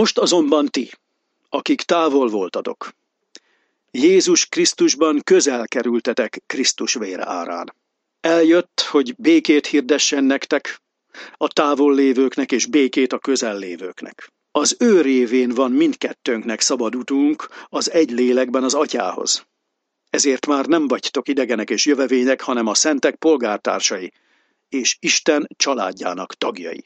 Most azonban ti, akik távol voltatok, Jézus Krisztusban közel kerültetek Krisztus vére árán. Eljött, hogy békét hirdessen nektek, a távol lévőknek és békét a közel lévőknek. Az ő révén van mindkettőnknek szabad utunk az egy lélekben az Atyához. Ezért már nem vagytok idegenek és jövevények, hanem a szentek polgártársai, és Isten családjának tagjai.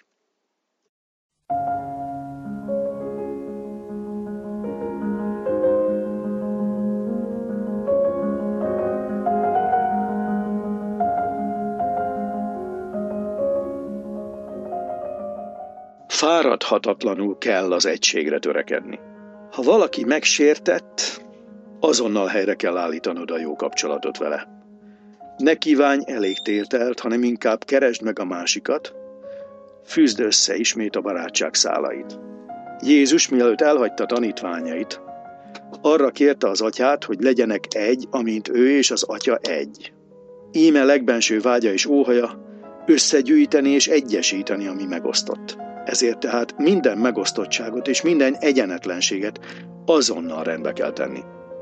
Fáradhatatlanul kell az egységre törekedni. Ha valaki megsértett, azonnal helyre kell állítanod a jó kapcsolatot vele. Ne kívánj elégtételt, hanem inkább keresd meg a másikat, fűzd össze ismét a barátság szálait. Jézus, mielőtt elhagyta tanítványait, arra kérte az Atyát, hogy legyenek egy, amint ő és az Atya egy. Íme legbenső vágya és óhaja összegyűjteni és egyesíteni, ami megosztott. Ezért tehát minden megosztottságot és minden egyenetlenséget azonnal rendbe kell tenni.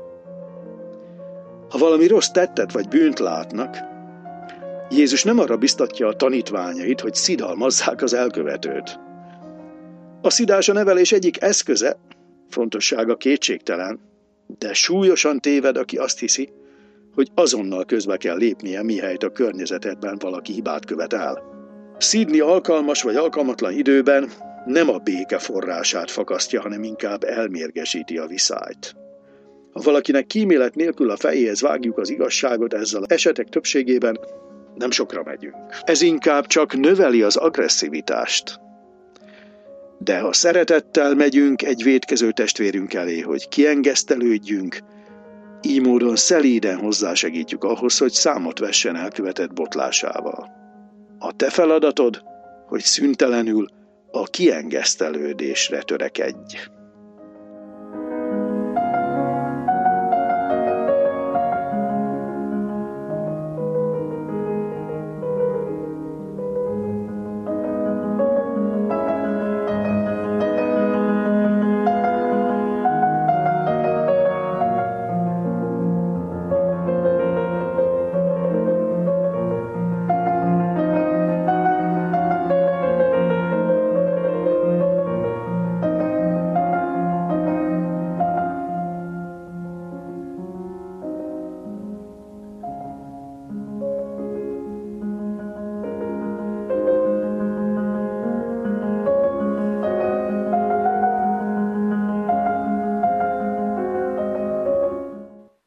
Ha valami rossz tettet vagy bűnt látnak, Jézus nem arra biztatja a tanítványait, hogy szidalmazzák az elkövetőt. A szidás a nevelés egyik eszköze, fontossága kétségtelen, de súlyosan téved, aki azt hiszi, hogy azonnal közbe kell lépnie, mihelyt a környezetedben valaki hibát követ el. Szídni alkalmas vagy alkalmatlan időben nem a béke forrását fakasztja, hanem inkább elmérgesíti a viszályt. Ha valakinek kímélet nélkül a fejéhez vágjuk az igazságot, ezzel az esetek többségében nem sokra megyünk. Ez inkább csak növeli az agresszivitást. De ha szeretettel megyünk egy vétkező testvérünk elé, hogy kiengesztelődjünk, így módon szelíden hozzásegítjük ahhoz, hogy számot vessen elkövetett botlásával. A te feladatod, hogy szüntelenül a kiengesztelődésre törekedj.